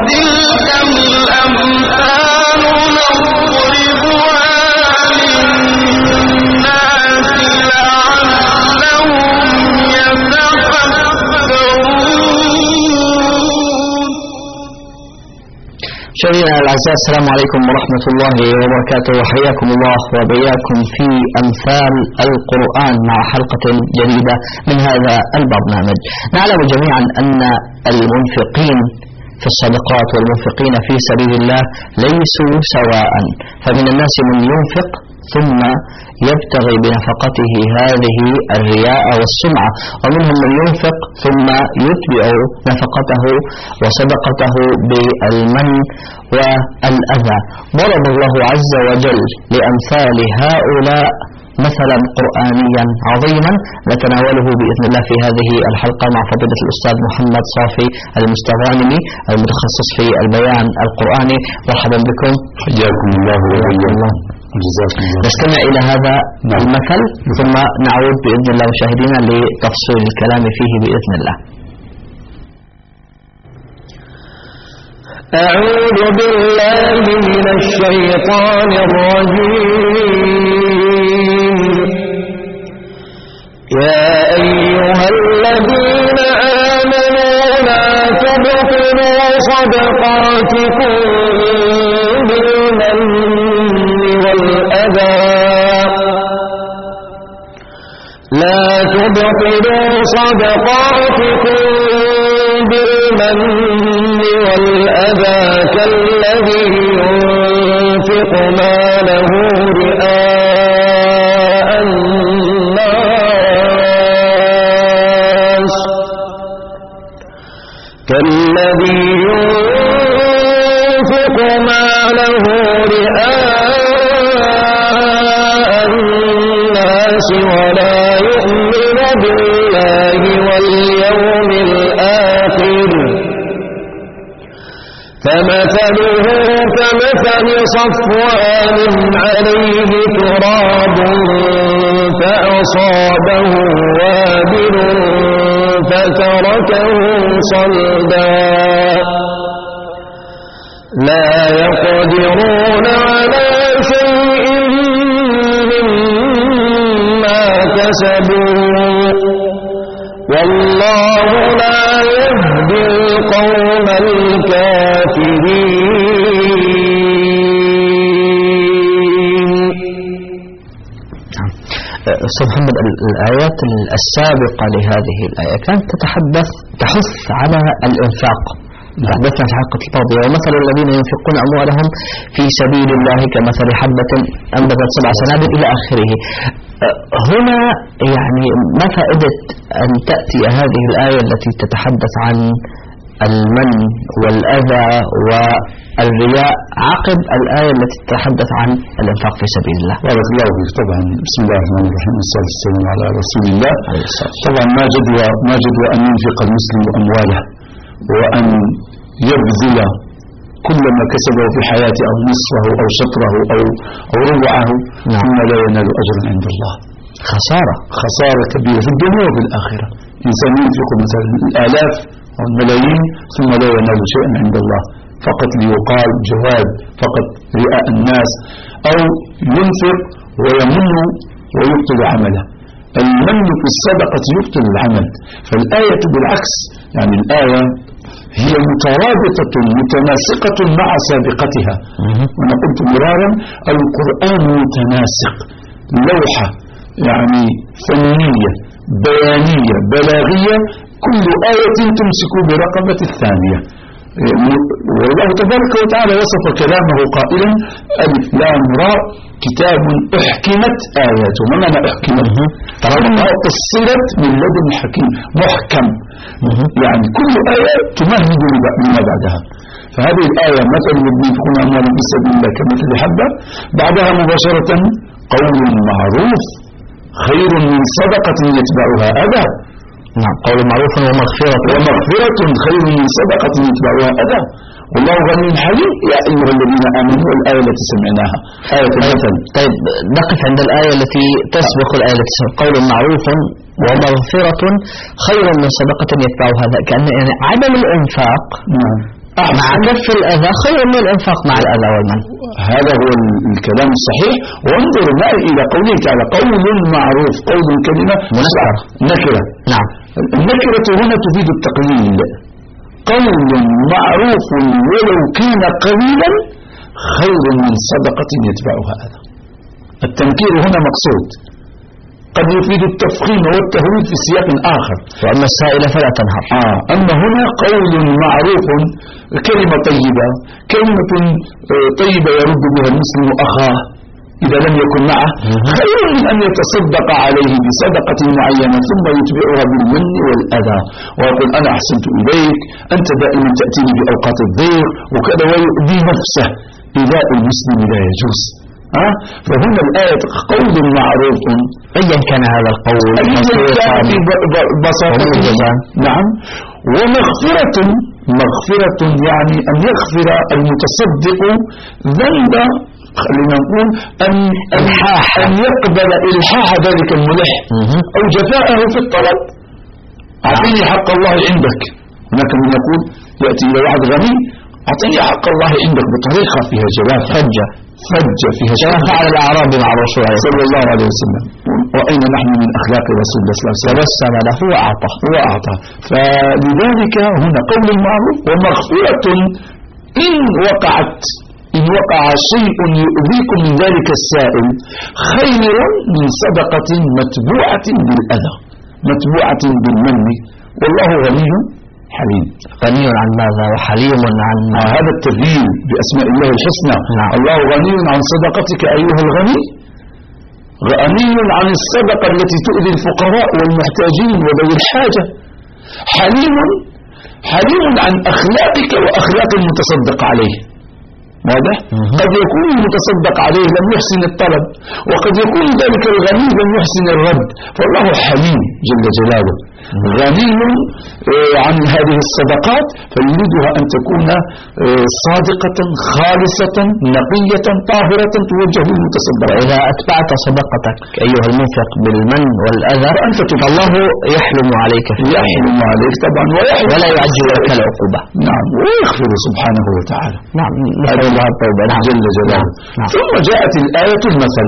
وتلك الأمثال نضربها للناس لعلهم يتفكرون. مشاهدينا الأعزاء، السلام عليكم ورحمة الله وبركاته، وحياكم الله وبياكم في أمثال القرآن مع حلقة جديدة من هذا البرنامج. نعلم جميعا أن المنفقين في الصدقات والمنفقين في سبيل الله ليسوا سواء، فمن الناس من ينفق ثم يبتغي بنفقته هذه الرياء والسمعة، ومنهم من ينفق ثم يتبع نفقته وصدقته بالمن والأذى. ضرب الله عز وجل لأمثال هؤلاء مثلا قرآنيا عظيما نتناوله بإذن الله في هذه الحلقة مع فضيلة الأستاذ محمد صافي المستغانمي المتخصص في البيان القرآني. مرحبا بكم. حياكم الله وحياكم الله. نستمع إلى هذا المثل ثم نعود بإذن الله مشاهدينا لتفصيل الكلام فيه بإذن الله. أعوذ بالله من الشيطان الرجيم. يا أيها الذين آمنوا لا تبطلوا صدقاتكم بالمن والأذى كالذي ينفق ماله رئاء الناس ولا يؤمن بالله واليوم الآخر، فمثله كمثل صفوان عليه تراب فأصابه وابل فتركه صلدا، لا يقدرون على شيء مما كسبوا، والله لا يهدي القوم الكافرين. أستاذ محمد، الآيات السابقة لهذه الآية كانت تحث على الإنفاق. تحدثنا في حلقة الماضية ومثل الذين ينفقون أموالهم في سبيل الله كمثل حبة أنبتت 7 سنابل إلى آخره. هنا يعني ما فائدة أن تأتي هذه الآية التي تتحدث عن المن والأذى والرياء عقب الآية التي تتحدث عن الإنفاق في سبيل الله؟ بارك الله فيك. طبعا بسم الله الرحمن الرحيم والصلاة والسلام على رسول الله. طبعا ما جدوى أن ينفق المسلم أمواله وأن يبذل كل ما كسبه في حياته أو نصفه أو شطره أو ربعه ثم لا ينال أجرا عند الله. خسارة كبيرة في الدنيا وفي الآخرة. إنسان ينفق مثلا الآلاف أو الملايين ثم لا ينال شيئا عند الله، فقط ليقال جواد، فقط رئاء الناس، أو ينفق ويمن ويبطل عمله. المن في الصدقة يبطل العمل، فالآية بالعكس، يعني الآية هي مترابطة متناسقة مع سابقتها. وأنا قلت مرارا القرآن متناسق، لوحة يعني فنية بيانية بلاغية، كل آية تمسك برقبة الثانية. والله تبارك وتعالى وصف كلامه قائلا ألف لام راء كتاب أحكمت آياته. ما معنى أحكمت؟ فصلت من لدن حكيم محكم، يعني كل آية تمهد لما بعدها. فهذه الآية مثل الذين ينفقون أموالهم في سبيل الله كمثل حبة، بعدها مباشرة قول معروف خير من صدقة يتبعها أذى. نعم، قول معروف ومغفرة خير من صدقة يتبعها أذى، والله غني حليم. يا أيها الذين آمنوا، الآية التي سمعناها آية المثل. طيب نقف عند الآية التي تسبق الآية التي سبق، قول معروف ومغفرة خير من صدقة يتبعها أذى. كأن يعني عدم الإنفاق مع كف الأذى خير من الإنفاق مع الأذى والمن. هذا هو الكلام الصحيح. وانظر معي إلى قوله تعالى قول معروف، قول كلمة نكرة. نعم. النكرة هنا تفيد التقليل. قول معروف ولو كان قليلا خير من صدقة يتبعها أذى. التنكير هنا مقصود، قد يفيد التفخيم والتهويل في سياق آخر. وأما السائل فلا تنهر. أما هنا قول معروف، كلمة طيبة، كلمة طيبة يرد بها المسلم أخاه إذا لم يكن معه، خير من أن يتصدق عليه بصدقة معينة ثم يتبعها بالمن والأذى ويقول أنا أحسنت إليك، أنت دائما تأتيني بأوقات الضيق وكذا، ويؤذي نفسه. إيذاء المسلم لا يجوز. فهنا الآية قول معروف أيا كان هذا القول، بساطة. نعم. ومغفرة، مغفرة يعني أن يغفر المتصدق ذنب، خلينا نقول أن يقبل إلحاح ذلك الملح أو جفاءه في الطلب. أعطيني حق الله عندك. هناك من يقول يأتي إلى واحد غني أعطيني حق الله عندك بطريقة فيها جلاف، فجة فيها كما فعل الأعرابي مع الرسول صلى الله عليه وسلم. وأين نحن من أخلاق رسول الله صلى الله عليه وسلم؟ تبسم له وأعطى. فلذلك هنا قول معروف ومغفرة إن وقع شيء يؤذيكم من ذلك السائل خير من صدقة متبوعة بالأذى، متبوعة بالمن. والله غني حليم. غني عن ماذا وحليم عن هذا التذليل بأسماء الله الحسنى. الله غني عن صدقتك أيها الغني، غني عن الصدقة التي تؤذي الفقراء والمحتاجين وذوي الحاجة، حليم عن أخلاقك وأخلاق المتصدق عليه. واضح؟ قد يكون المتصدق عليه لم يحسن الطلب، وقد يكون ذلك الغني لم يحسن الرد، فالله حليم جل جلاله غني عن هذه الصدقات، فيريدها أن تكون صادقة خالصة نقية طاهرة توجه للمتصدق. إذا أتبعت صدقتك أيها المنفق بالمن والأذى فالله يحلم عليك طبعا ولا يعجل لك العقوبة. نعم. ويغفر سبحانه وتعالى. نعم. الله التوبة جل جلاله. ثم جاءت الآية المثل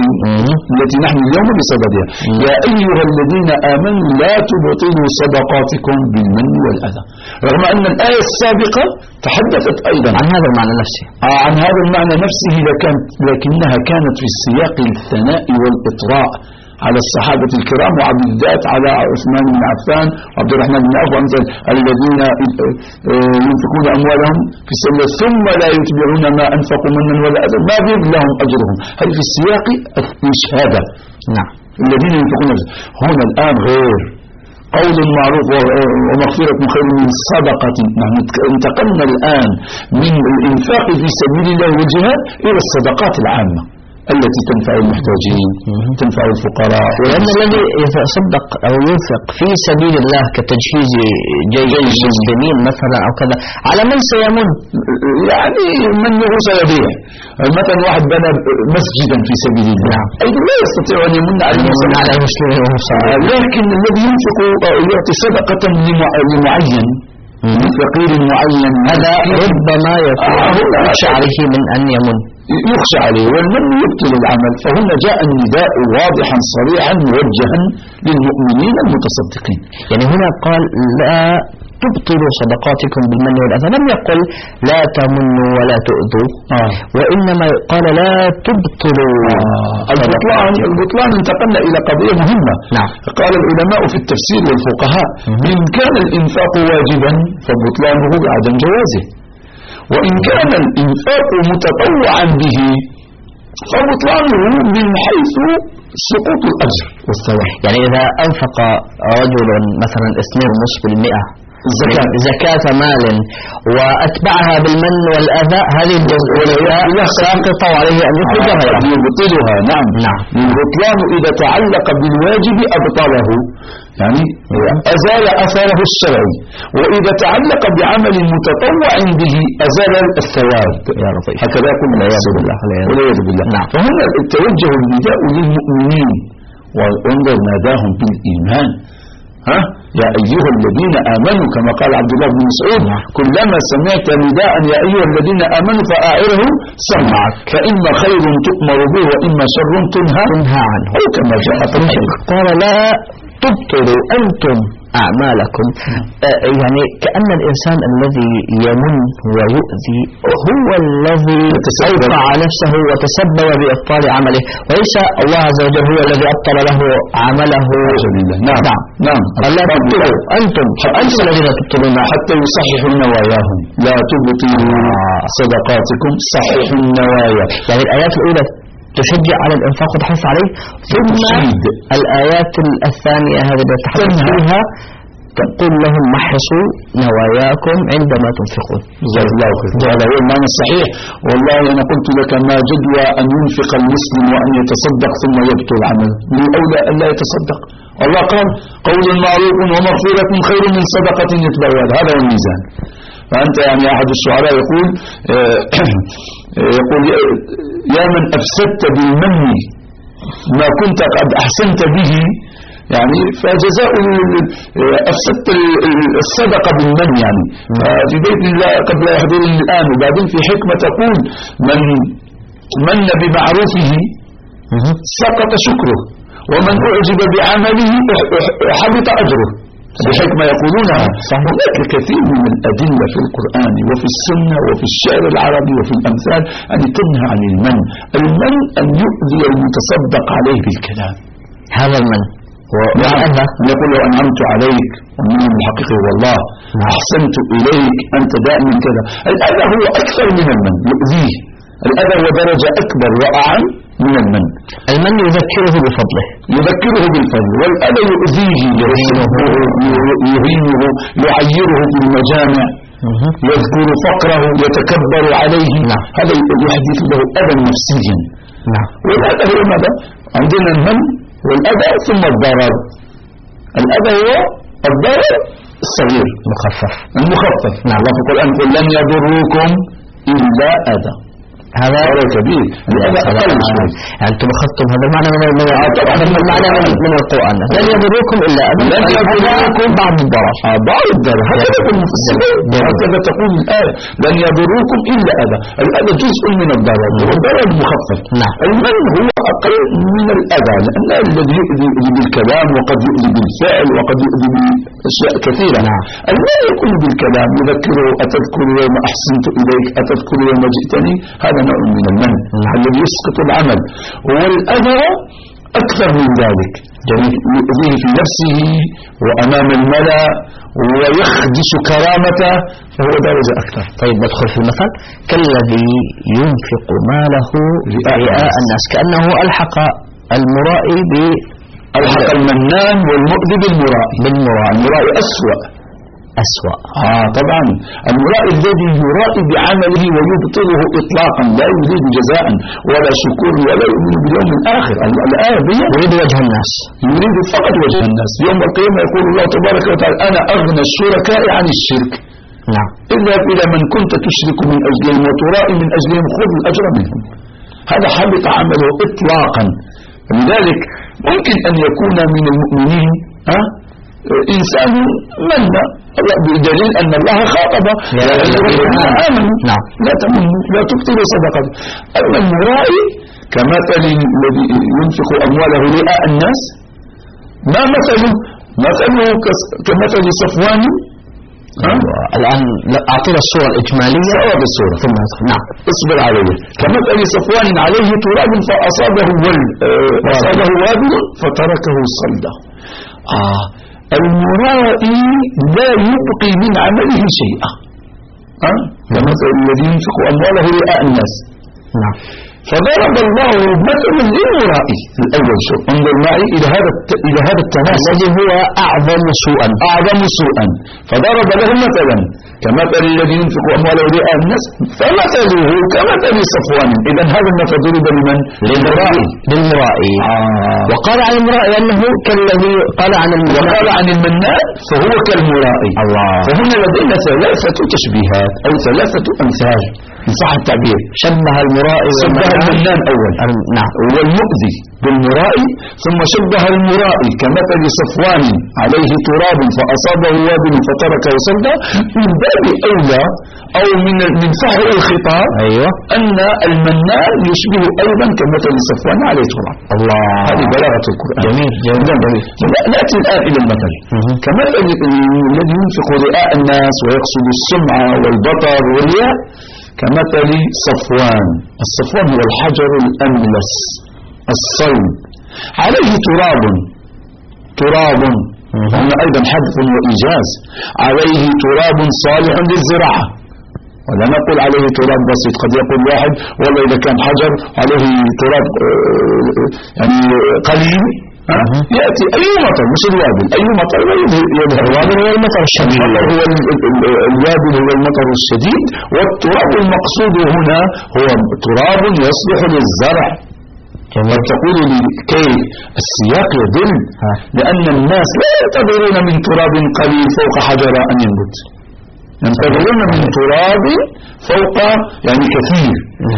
التي نحن اليوم بصددها. يا أيها الذين آمنوا لا تبطلوا صدقاتكم بالمن والأذى. رغم أن الآية السابقة تحدثت أيضا عن هذا المعنى نفسه، عن هذا المعنى نفسه، لكنها كانت في السياق الثناء والإطراء على الصحابة الكرام، وعبدات على عثمان بن عفان وعبد الرحمن بن عوف وأمثال الذين ينفقون أموالهم في سبيل الله ثم لا يتبعون ما أنفقوا منا ولا أذى ما بيد لهم أجرهم. هذه في السياق الشهادة. نعم. الذين ينفقون. هنا الآن غير قول معروف ومغفرة خير من صدقة. نحن انتقلنا الآن من الإنفاق في سبيل الله والجهاد إلى الصدقات العامة التي تنفع المحتاجين، تنفع الفقراء. لأن الذي يتصدق أو ينفق في سبيل الله كتجهيز جيش المسلمين مثلا أو كذا، على من سيمن؟ يعني من سيبيع. مثلا واحد بنى مسجدا في سبيل الله أيضا لا يستطيع أن يمن على المسلمين، لكن الذي ينفق يعطي صدقة لمعين، فقير معين، هذا ربما يكون يخشى عليه من أن يمن، يخشى عليه، والمن يبطل العمل. فهنا جاء النداء واضحا صريحا موجها للمؤمنين المتصدقين. يعني هنا قال لا تبطلوا صدقاتكم بالمن والأذى، لم يقل لا تمنوا ولا تؤذوا، وإنما قال لا تبطلوا. البطلان انتقلنا إلى قضية مهمة. نعم. قال العلماء في التفسير والفقهاء إن كان الإنفاق واجبا فبطلانه بعدم جوازه، وإن كان الإنفاق متطوعا به فبطلانه من حيث سقوط الأجر والثواب. يعني إذا أنفق رجل مثلا 2.5% زكاة مال وأتبعها بالمن والأذى، هذه الجزئية ساقطة عليه أن يخرجها يبطلها. نعم. البطلان إذا تعلق بالواجب أبطله، يعني أزال أثره الشرعي، وإذا تعلق بعمل متطوع به أزال الثواب. يا رب هكذا يقول والعياذ بالله. نعم. فهنا التوجه النداء للمؤمنين، وانظر ناداهم بالإيمان. يا أيها الذين آمنوا كما قال عبد الله بن مسعود كلما سمعت نداء يا أيها الذين آمنوا فأعره سمعك فإما خير تؤمر به وإما شر تنهى عنه أو كما جاء في الحديث. قال لا تبطلوا أنتم أعمالكم. يعني كأن الإنسان الذي يمن ويؤذي هو الذي أوقع نفسه وتسبب بإبطال عمله، وليس الله عز وجل هو الذي أبطل له عمله. نعم. لا تبطلوا أنتم الذين تبطلون حتى يصححوا نواياهم. لا تبطلوا صدقاتكم صححوا النوايا. يعني الآيات الأولى تشجع على الإنفاق وتحث عليه، ثم الآيات الثانية هذه التي تحدث فيها تقول لهم محصوا نواياكم عندما تنفقون. جزاك الله خير. هذا هو المعنى الصحيح. والله أنا قلت لك ما جدوى أن ينفق المسلم وأن يتصدق ثم يبطل عمله، من الأولى أن لا يتصدق. الله قال قول معروف ومغفرة خير من صدقة يتبعها. هذا هو الميزان. فأنت يعني أحد الشعراء يقول يا من أفسدت بالمن ما كنت قد أحسنت به، يعني فجزاء أفسدت الصدقة بالمن. يعني في بيت الله قد لا يحضرني الآن. وبعدين في حكمة تقول من من بمعروفه سقط شكره ومن أعجب بعمله حبط أجره. بحكمة يقولونها. هناك كثير من الأدلة في القرآن وفي السنة وفي الشعر العربي وفي الأمثال أن تنهى عن المن أن يؤذي المتصدق عليه بالكلام. هذا المن يقول له أنعمت عليك والنعم الحقيقي والله أحسنت إليك أنت دائما كذا. الأذى هو أكثر من المن، يؤذيه. الأذى هو درجة أكبر وأعم من المن. المن يذكره بفضله، يذكره بالفضل، والأذى يؤذيه، يهينه، يعيره في المجامع، يذكر فقره، يتكبر عليه. هذا يحدث له أذى نفسيا. والأذى هو ماذا؟ عندنا المن والأذى ثم الضرر. الأذى هو الضرر الصغير المخفف. الله في القرآن يقول لن يضروكم إلا أذى. هذا كبير. هذا أقل شيء. يعني أنتم أخذتم هذا المعنى من القرآن. لن يضروكم إلا أذى. لن يضروكم بعض الضرر. هكذا يقول المفسرين. هكذا تقول الآية لن يضروكم إلا أذى. الأذى جزء من الضرر والضرر المخفف. المن هو أقل من الأذى، لأن الذي يؤذي بالكلام وقد يؤذي بالفعل وقد يؤذي بأشياء كثيرة. المن يكون بالكلام يذكره أتذكر يوم أحسنت إليك، أتذكر يوم جئتني. هذا نوع من المن الذي يسقط العمل. والأذى أكثر من ذلك، يؤذيه في نفسه وأمام الملأ ويخدش كرامته، فهو درجة أكثر. طيب ندخل في المثل كالذي ينفق ماله رئاء الناس، كأنه ألحق المرائي ألحق المنان والمؤذي بالمرائي. المرائي أسوأ. طبعا المرائي الذي يرائي بعمله ويبطله إطلاقا، لا يريد جزاء ولا شكر ولا يؤمن باليوم الآخر. الآية يريد وجه الناس، يريد فقط وجه الناس. يوم القيامة يقول الله تبارك وتعالى أنا أغنى الشركاء عن الشرك. اذهب إلى من كنت تشرك من أجلهم وترائي من أجلهم خذ الأجر منهم. هذا حبط عمله إطلاقا. لذلك ممكن أن يكون من المؤمنين إنسان من بدليل أن الله خاطب لا تمنوا لا تبطلوا صدقته. أما المرائي كمثل الذي ينفق أمواله رئاء الناس، ما مثله كمثل صفوان. الآن أعطينا الصورة الإجمالية بالصورة ثم اصبر عليه. كمثل صفوان عليه تراب فأصابه وابل فتركه صلدا. المرائي لا يبقي من عمله شيئا. كمثل الذي ينفق أمواله رئاء الناس. فضرب الله مثلا للمرائي الأول. شوف انظر معي إلى هذا التناسب الذي هو أعظم سوءا. فضرب له مثلا كمثل الذي ينفق أمواله رئاء الناس فمثله كمثل صفوان. إذا هذا المثل ضرب لمن؟ للمرائي. وقال عن المرائي أنه كالذي قال عن المنان فهو كالمرائي. فهنا لدينا ثلاثة تشبيهات أو ثلاثة أمثال إن صح التعبير. شبه المرائي المنان أول نعم والمؤذي بالمرائي، ثم شبه المرائي كمثل صفوان عليه تراب فأصابه وابل فتركه صلدا. من باب أولى أو من فحر الخطاب أيوة أن المنان يشبه أيضا كمثل صفوان عليه تراب. الله، هذه بلاغة القرآن. جميل جميل. نأتي الآن إلى المثل كمثل الذي ينفق رئاء الناس ويقصد السمعة والبطر والرياء كمثل صفوان. الصفوان هو الحجر الأملس الصلب عليه تراب هنا أيضا حذف وإيجاز. عليه تراب صالح للزراعة، ولا نقول عليه تراب بسيط. قد يقول واحد والله إذا كان حجر عليه تراب يعني قليل يأتي أي مطر مش الوابل، أي مطر يظهر. الوابل هو المطر الشديد، هو الوابل هو المطر الشديد، والتراب المقصود هنا هو تراب يصلح للزرع. قد تقول لي كيف؟ السياق يدل لأن الناس لا ينتظرون من تراب قليل فوق حجرة أن ينبت، ينتظرون من تراب فوق يعني كثير.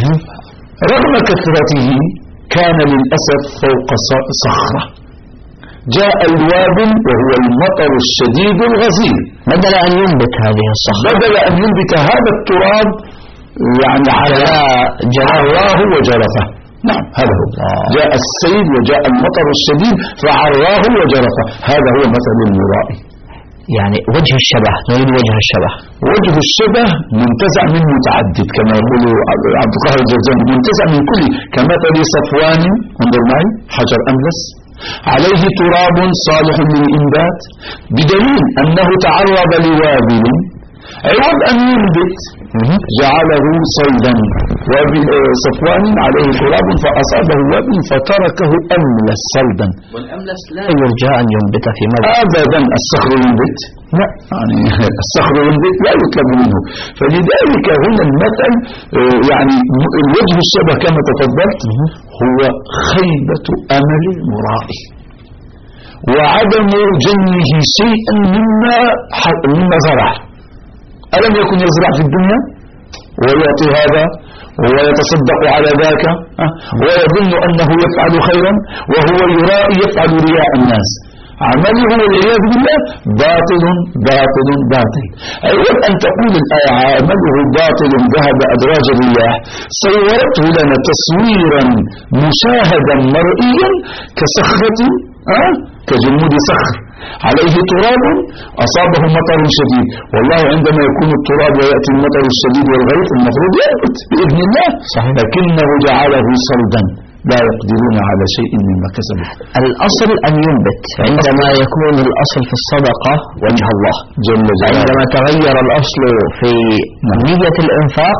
رغم كثرته كان للأسف فوق صخرة. جاء الوابل وهو المطر الشديد الغزير، بدل أن ينبت هذه الصخرة، بدل أن ينبت هذا التراب يعني على جراه وجرفه. نعم هذا هو. جاء السيل وجاء المطر الشديد فعراه وجرفه. هذا هو مثل المرائي. يعني وجه الشبه، نريد وجه الشبه. وجه الشبه منتزع من متعدد كما يقول عبد القاهر الجرجاني، منتزع من كل. كمثل صفوان، انظر معي، حجر أملس عليه تراب صالح للإنبات، بدليل أنه تعرض لوابل عوض أن ينبت جعله صيدا. صفوان عليه تراب فأصابه وابل فتركه أملس صلدا. والأملس لا يرجى أن ينبت في مرة أبدا. الصخر ينبت؟ لا، يعني الصخر ينبت لا يطلب منه. فلذلك هنا المثل يعني الوجه الشبه كما تفضلت هو خيبة أمل المرائي وعدم جنه شيئا مما زرع. ألم يكن يزرع في الدنيا ويعطي هذا ويتصدق على ذاك ويظن أنه يفعل خيرا وهو يرائي يفعل رياء الناس. عمله والعياذ بالله باطل باطل باطل. أيضا أن تقول الآية عمله باطل ذهب أدراج الرياح، صورته لنا تصويرا مشاهدا مرئيا كصخرة كجمود صخر عليه تراب أصابه مطر شديد. والله عندما يكون التراب ويأتي المطر الشديد والغيث المفروض ينبت بإذن الله، لكنه جعله صلدا لا يقدرون على شيء مما كسبوا. الأصل أن ينبت عندما يكون الأصل في الصدقة وجه الله جل جلاله. عندما تغير الأصل في نية الإنفاق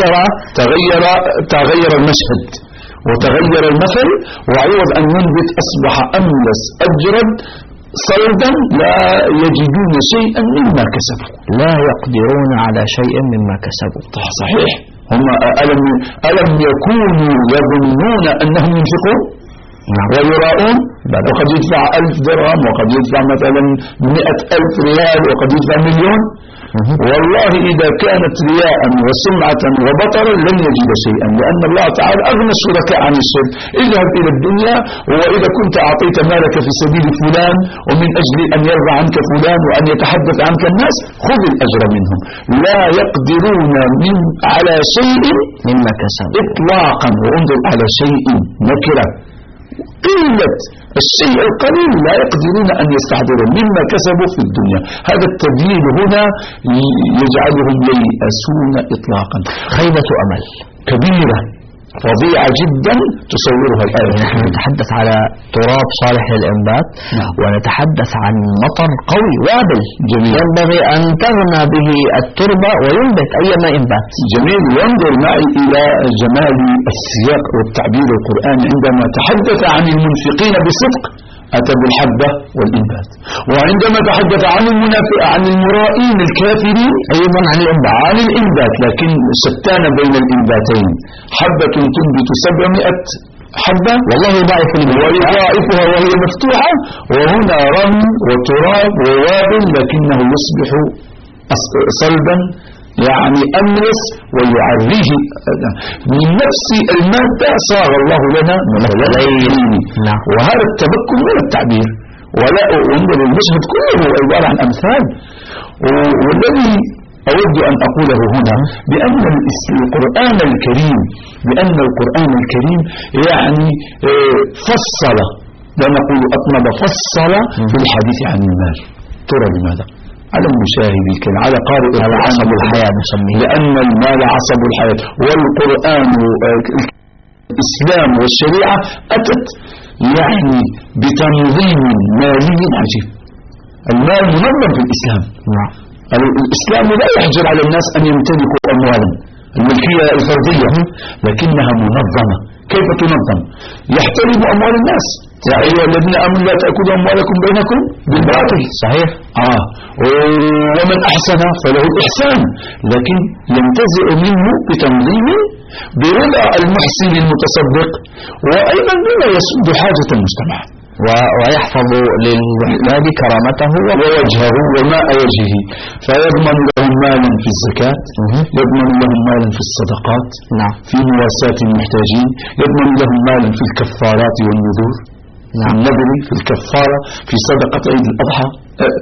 تغير المشهد وتغير المثل، وعوض أن ينبت أصبح أملس أجرد صلدا لا يجدون شيئا مما كسبوا، لا يقدرون على شيء مما كسبوا. صحيح. هم ألم يكونوا يظنون أنهم ينفقون ويراؤون؟ وقد يدفع 1000 درهم وقد يدفع مثلا 100,000 ريال وقد يدفع 1,000,000. والله إذا كانت رياء وسمعة وبطرا لن يجد شيئا، لأن الله تعالى أغنى الشركاء عن الشرك. اذهب إلى الدنيا وإذا كنت أعطيت مالك في سبيل فلان ومن أجل أن يرضى عنك فلان وأن يتحدث عنك الناس خذ الأجر منهم. لا يقدرون على شيء مما كسب إطلاقا. وانظر على شيء نكرة، قلة الشيء القليل لا يقدرون أن يستحضروا مما كسبوا في الدنيا. هذا التدليل هنا يجعلهم ييأسون إطلاقا. خيبة أمل كبيرة فظيعة جدا تصورها الآية. نحن نتحدث على تراب صالح للإنبات ونتحدث عن مطر قوي وابل جميل. ينبغي أن تغنى به التربة وينبت أيما إنبات. جميل. وانظر معي إلى جمال السياق والتعبير القرآني عندما تحدث عن المنفقين بصدق أتى بالحبة والإنبات، وعندما تحدث عن المرائين الكافرين أيضا عن الإنبات. لكن شتان بين الإنباتين، حبة تنبت 700 حبة والله ويضاعفها وهي مفتوحة، وهنا رمل وتراب ووابل لكنه يصبح صلبا يعني أملس ويعريه من نفس المادة صار الله لنا مثلين. وهذا التمكن من التعبير ولا انظر المشهد كله عبارة عن أمثال. والذي أود أن أقوله هنا بأن القرآن الكريم يعني فصل، لا نقول أطنب، فصل في الحديث عن المال. ترى لماذا؟ على المشاهد الكريم، على قارئ عصب الحياة نسميه، لأن المال عصب الحياة. والقرآن الإسلام والشريعة أتت يعني بتنظيم مالي عجيب. المال منظم في الإسلام. الإسلام لا يحجر على الناس أن يمتلكوا أموالا، الملكية الفردية، لكنها منظمة. كيف تنظم؟ يحترم أموال الناس. يا أيها الذين آمنوا لا تأكلوا أموالكم بينكم بالباطل. صحيح. ومن أحسن فله الإحسان، لكن ينتزع منه بتنظيم برضا المحسن المتصدق، وأيضا بما يسد حاجة المجتمع ويحفظ للمحتاج كرامته ووجهه وماء وجهه. فيضمن لهم مالا في الزكاة، يضمن لهم مالا في الصدقات، في مواساة المحتاجين، يضمن لهم مالا في الكفارات والنذور، النذر، في الكفارة، في صدقة عيد الأضحى،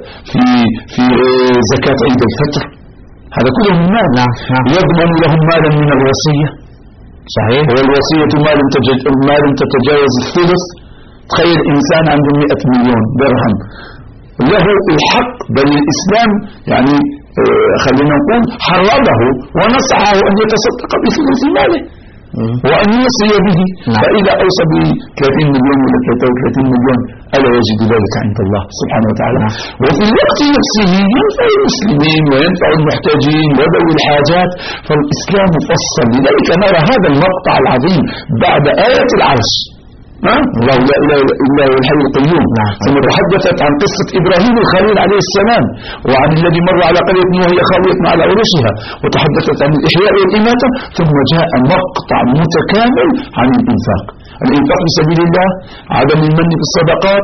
في زكاة عيد الفطر، هذا كله من مال. يضمن لهم مالا من الوصية. صحيح. والوصية ما لم تتجاوز الثلث. تخيل إنسان عنده 100 مليون درهم له الحق، بل الإسلام يعني خلينا نقول حرضه ونصحه أن يتصدق بثلث ماله وأن يوصي به. فإذا أوصى ب 30 مليون ولا 33 مليون ألا يجد ذلك عند الله سبحانه وتعالى. وفي الوقت نفسه ينفع المسلمين وينفع المحتاجين وذوي الحاجات. فالإسلام فصل. لذلك نرى هذا المقطع العظيم بعد آية العرش، الله لا إله إلا هو الحي القيوم، ثم تحدثت عن قصة إبراهيم الخليل عليه السلام، وعن الذي مر على قرية وهي خاوية على عروشها، وتحدثت عن الإحياء والإماتة، ثم جاء مقطع متكامل عن الإنفاق في سبيل الله، عدم المن في الصدقات،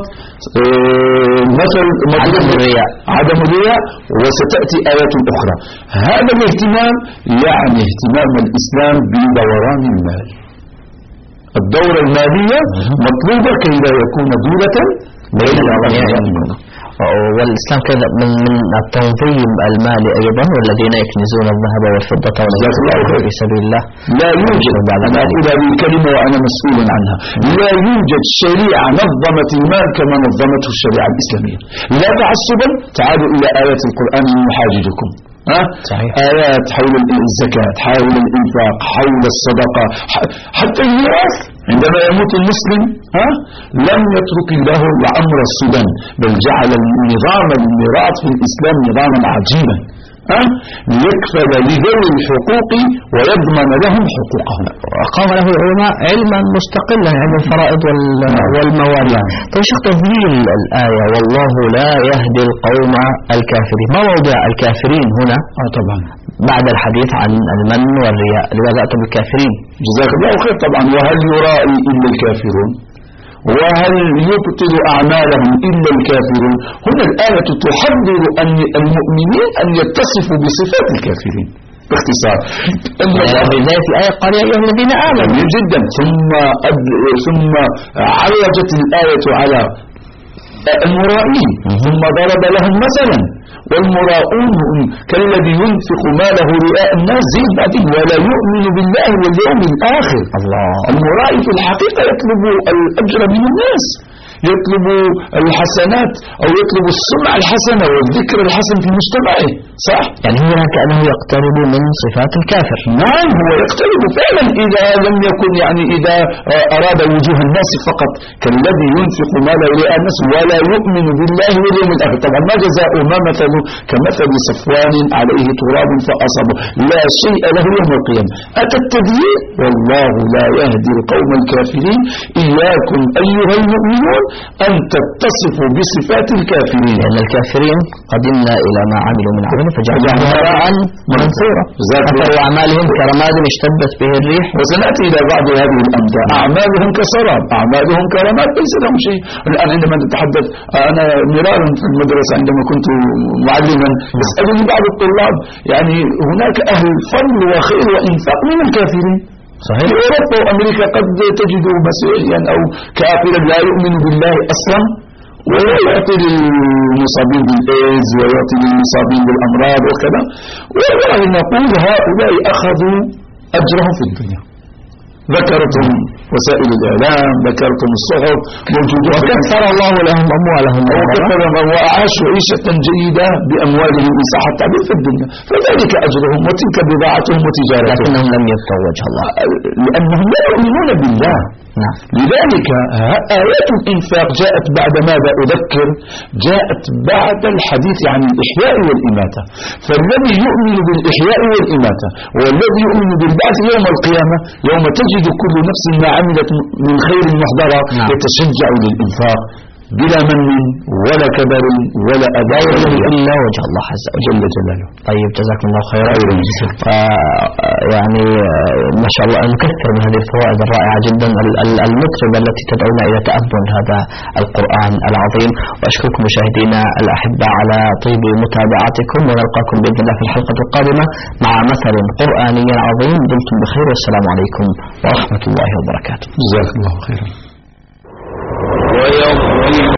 عدم الرياء، وستأتي آيات أخرى. هذا الاهتمام يعني اهتمام الإسلام بدوران المال. الدورة المالية مطلوبة كي لا يكون دولة بين الأغنياء منه. والإسلام كذا من التنظيم المالي أيضا، والذين يكنزون الذهب والفضة في سبيل الله. لا يوجد، أنا أقول هذه الكلمة وأنا مسؤول عنها، لا يوجد شريعة نظمت المال كما نظمته الشريعة الإسلامية. لا تعصبا. تعالوا إلى آيات القرآن نحاججكم. صحيح. آيات حول الزكاة، حول الإنفاق، حول الصدقة، حتى الميراث. عندما يموت المسلم لم يترك الله الأمر السدى، بل جعل نظام الميراث في الإسلام نظاما عجيبا ليكفل لذوي الحقوق ويضمن لهم حقوقهم. أقام له العلماء علما مستقلا عن الفرائض والمواريث. شيخ تذييل الآية والله لا يهدي القوم الكافرين، ما موضع الكافرين هنا؟ طبعا بعد الحديث عن المن والرياء لماذا أتوا بالكافرين؟ جزاك الله خير. طبعا وهل يرائي إلا الكافرون وهل يبطل أعمالهم إلا الكافرون. هنا الآية تحذر أن المؤمنين أن يتصفوا بصفات الكافرين باختصار. بداية الآية قال يا أيها الذين آمنوا جدا، ثم عرجت الآية على المرائين، ثم ضرب لهم مثلا. والمراؤون كالذي ينفق ماله رئاء الناس، زيد بعدين ولا يؤمن بالله واليوم الآخر. المرائي في الحقيقة يطلب الأجر من الناس، يطلب الحسنات أو يطلب السمعة الحسنة والذكر الحسن في مجتمعه. صح؟ يعني هو كأنه يقترب من صفات الكافر. نعم، هو يقترب فعلا إذا لم يكن إذا أراد وجوه الناس فقط، كالذي ينفق ماله رئاء الناس ولا يؤمن بالله واليوم الآخر. طبعا ما جزاؤه؟ ما مثله؟ كمثل صفوان عليه تراب فأصابه لا شيء له يوم القيامة. أتى التدليل والله لا يهدي القوم الكافرين. إياكم أيها المؤمنون أن تتصفوا بصفات الكافرين، لأن الكافرين قدمنا إلى ما عملوا من عمل أعمالهم فجعلناهم هباء منثورا مثل أعمالهم كرماد اشتدت به الريح. وسنأتي إلى بعض هذه الأمثال. أعمالهم كسراب، أعمالهم كرماد، ليس لهم شيء. الآن عندما نتحدث أنا مرارا في المدرسة عندما كنت معلما يسألني بعض الطلاب يعني هناك أهل فضل وخير وإنفاق من الكافرين. صحيح. في أوروبا وأمريكا قد تجد مسيحيا أو كافرا لا يؤمن بالله أصلا ويعطي للمصابين بالإيدز ويعطي للمصابين بالأمراض وكذا، والله نقول هؤلاء أخذوا أجرهم في الدنيا. ذكرتهم وسائل الإعلام، ذكرتهم الصحف، موجودون، وكثر الله لهم أموالهم وعاشوا عيشة جيدة بأموالهم إن صح التعبير في الدنيا، فذلك أجرهم وتلك بضاعتهم وتجارتهم، لكنهم لم يبتغوا وجه الله لأنهم لا يؤمنون بالله. نعم. لذلك آيات الإنفاق جاءت بعد ماذا أذكر؟ جاءت بعد الحديث عن الإحياء والإماتة. فالذي يؤمن بالإحياء والإماتة والذي يؤمن بالبعث يوم القيامة يوم تجد كل نفس ما عملت من خير محضرة يتشجع للإنفاق بلا من ولا كبر ولا أداء إلا وجه الله عز وجل جلاله. طيب جزاكم الله خيرا. يعني ما شاء الله نكثر من هذه الفوائد الرائعة جدا المطربة التي تدعونا إلى تأمل هذا القرآن العظيم. وأشكركم مشاهدينا الأحباء على طيب متابعتكم، ونلقاكم بإذن الله في الحلقة القادمة مع مثل قرآني عظيم. دمتم بخير والسلام عليكم ورحمة الله وبركاته. جزاكم الله خيرا.